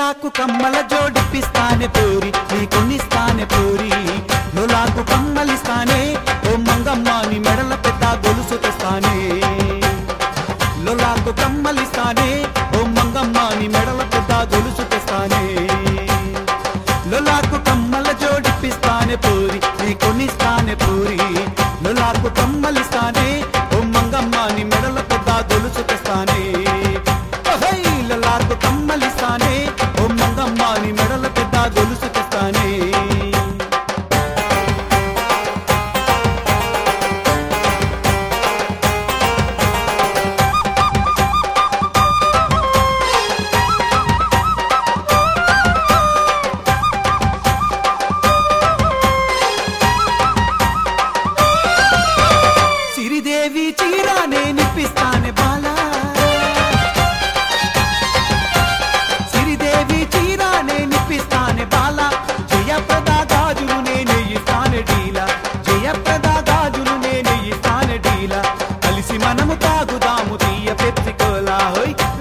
లోలాకు కమ్మల జోడిపిస్తానే పోరి నీ కొనిస్తానే పోరి లోలాకు కమ్మలిస్తానే ఓ మంగమ్మ నీ మెడల పెద్ద గొలుసు తెస్తానే లోలాకు కమ్మలిస్తానే ఓ మంగమ్మ నీ మెడల పెద్ద గొలుసు తెస్తానే లోలాకు కమ్మల జోడిపిస్తానే పోరి నీ కొనిస్తానే పోరి లోలాకు కమ్మలిస్తానే ఓ మంగమ్మ నీ మెడల పెద్ద గొలుసు తెస్తానే లోలాకు కమ్మలిస్తానే ఓ మంగమ్మ నీ మెడల పెద్ద గొలుసు తెస్తానే సిరిదేవి చీరానే నిప్పిస్తానే బాలా సిరిదేవి చీరానే నిప్పిస్తానే బాలా జయప్రద గాజులు నేనే ఇస్తానే డీలా జయప్రద గాజులు నేనే ఇస్తానే డీలా కలిసి మనము తాగుదాము తీయ పెప్సి కోలా హోయ్